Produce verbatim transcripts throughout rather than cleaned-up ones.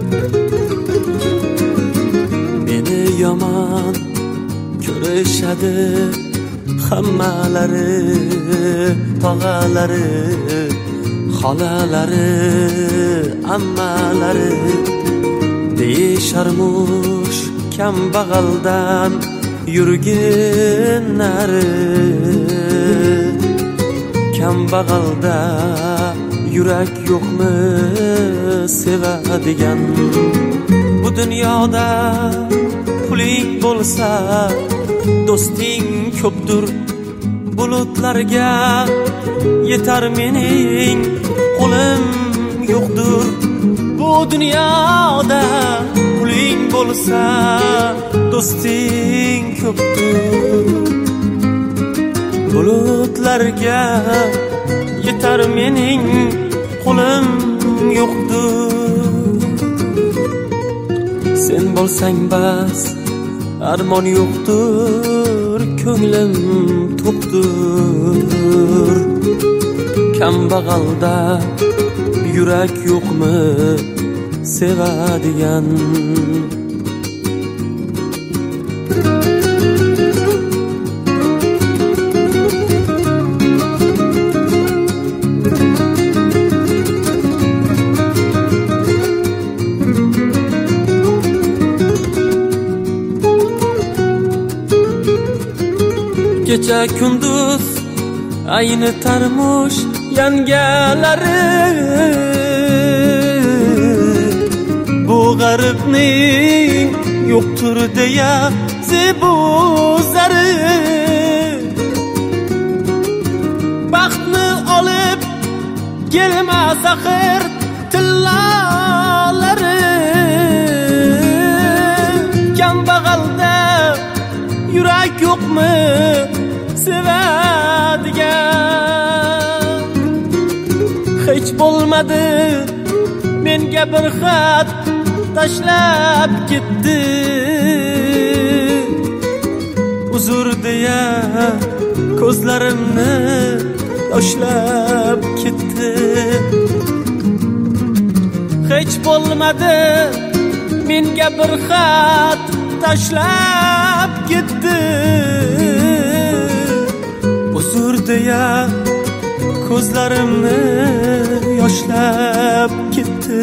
Meni yomon ko'rishadi hammalari, tog'alari, xolalari, ammalari. Deyisharmush kambag'aldan yurginlari, kambag'alda yurak yo'qmi sevadigan. Bu dunyoda puling bo'lsa do'sting ko'pdir, bulutlarga yetar mening qo'lim yo'qdir. Bu dunyoda puling bo'lsa do'sting ko'pdir, bulutlarga yetar mening qo'lim yo'qdir. Sen bo'lsang bas armon yo'qdir, ko'nglim to'qdir. Kambag'alda yurak yo'qmi sevadigan. Kecha kunduz ayni tarmush yangalari, bu g'aribning yo'qtur deya zebuzari. Baxtni olib kelmas axir tillalari. Kambag'alda yurak yo'qmi sevadigan. Hech bo'lmadi menga bir xat tashlab ketdi, uzr deya ko'zlarimni yoshlab ketdi. Hech bo'lmadi menga bir xat tashlab ketdi, uzr deya ko'zlarimni yoshlab ketdi.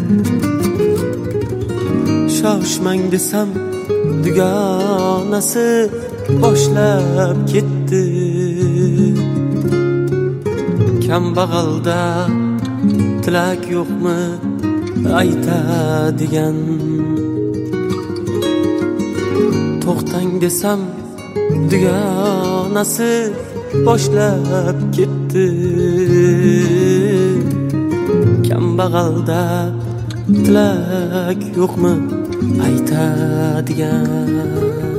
Shoshmang desam dugonasi boshlab ketdi. Kambag'alda tilak yo'qmi aytadigan. To'xtang desam dugonasi boshlab ketdi. Kambag'alda tilak yo'qmi aytadigan.